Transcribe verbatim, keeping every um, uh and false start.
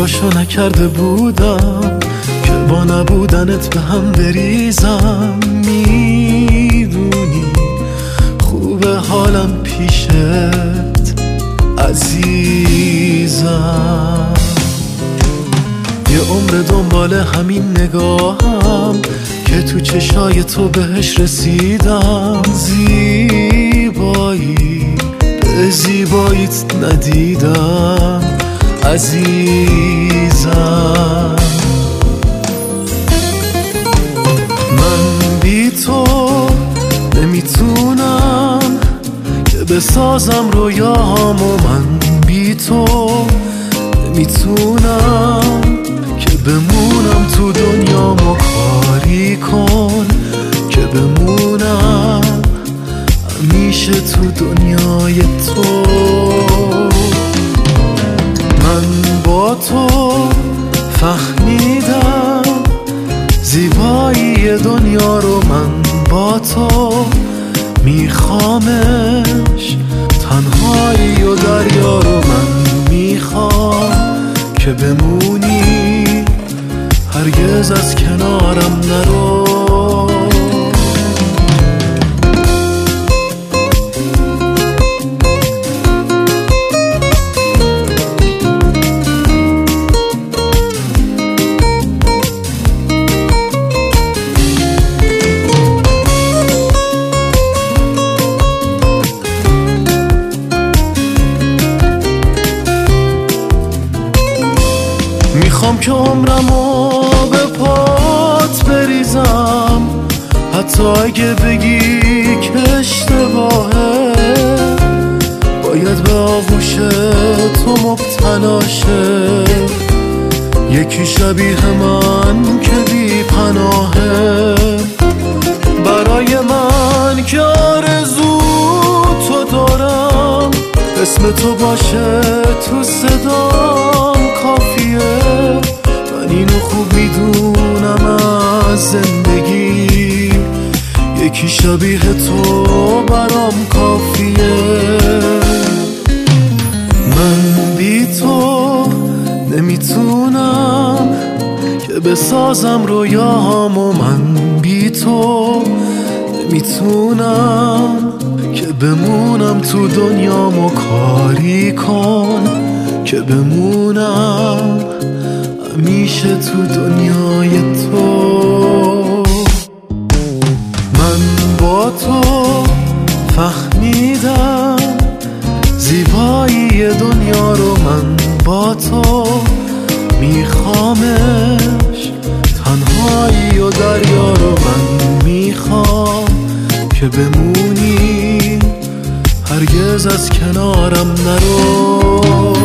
تلاشو نکرده بودم که با نبودنت به هم بریزم. میدونی خوبه حالم پیشت عزیزم. یه عمر دنبال همین نگاهم که تو چشای تو بهش رسیدم. زیبایی به زیباییت ندیدم عزیزم. من بی تو نمیتونم که بسازم رویامو. من بی تو نمیتونم که بمونم تو دنیامو. کاری کن که بمونم همیشه تو دنیای تو. من با تو فهمیدم زیبایی دنیا رو. من با تو میخوامش تنهایی و دریا رو. من میخوام که بمونی هرگز از کنارم نرو. میخوام که عمرمو به پات بریزم حتی اگه بگی که اشتباهه. باید به آغوش تو مبتلاشه یکی شبیه من که بی پناهه. برای من که آرزو تو دارم اسم تو باشه تو صدام کافیه. من اینو خوب میدونم از زندگی یکی شبیه تو برام کافیه. من بی تو نمیتونم که بسازم رویامو. من بی تو نمیتونم که بمونم تو دنیامو. کاری کن که بمونم همیشه تو دنیای تو. من با تو فهمیدم زیبایی دنیا رو. من با تو میخوامش تنهایی و دریا رو. من میخوام که بمونی هرگز از کنارم نرو.